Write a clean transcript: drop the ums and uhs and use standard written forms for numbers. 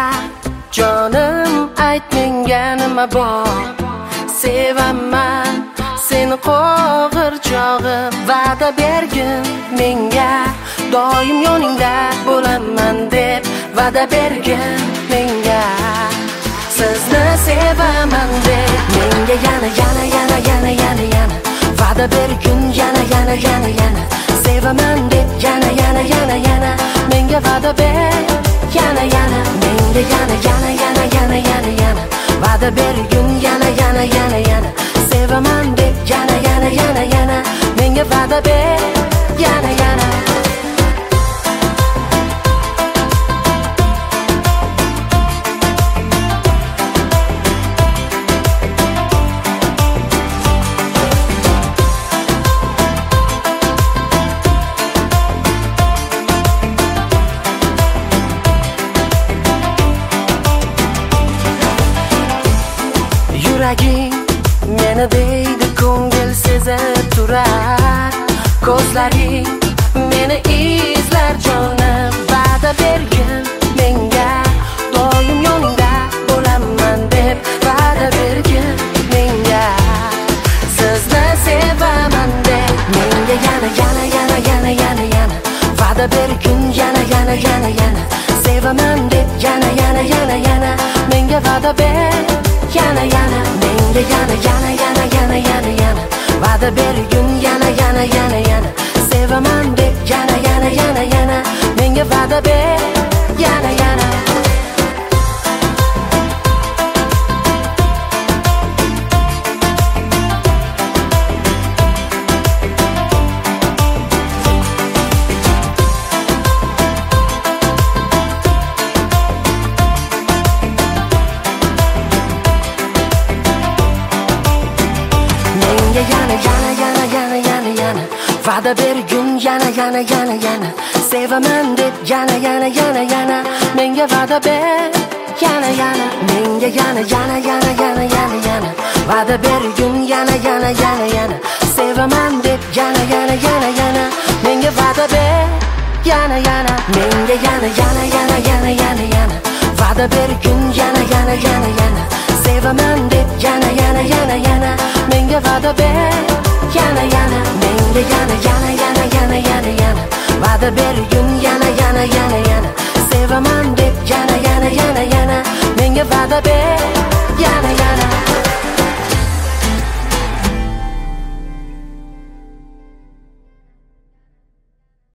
Jonim ayt menga nima bor, sevaman seni qo'g'ir chog'im. Va'da bergin menga, doim yoningda bo'laman deb va'da bergin menga. Sizni sevaman deb menga yana va'da bergin yana sevaman deb yana menga va'da ber yana menga yana va'da bergin yana sevaman deb yana menga va'da ber yana Yuraging meni deydi, ko'ngil sezib turar. Ko'zlaring meni izlar jonim. Va'da bergin menga, doim yoningda bo'laman deb va'da bergin menga. Sizni sevaman deb menga yana va'da bergin yana sevaman deb yana menga va'da ber yana menga yana va'da bergin yana sevaman deb yana menga va'da ber yana va'da bergin yana sevaman deb yana menga va'da ber yana menga yana va'da bergin yana sevaman deb yana menga va'da ber yana menga yana va'da bergin yana sevaman deb yana menga va'da ber yana menga yana va'da bergin yana sevaman deb yana menga va'da ber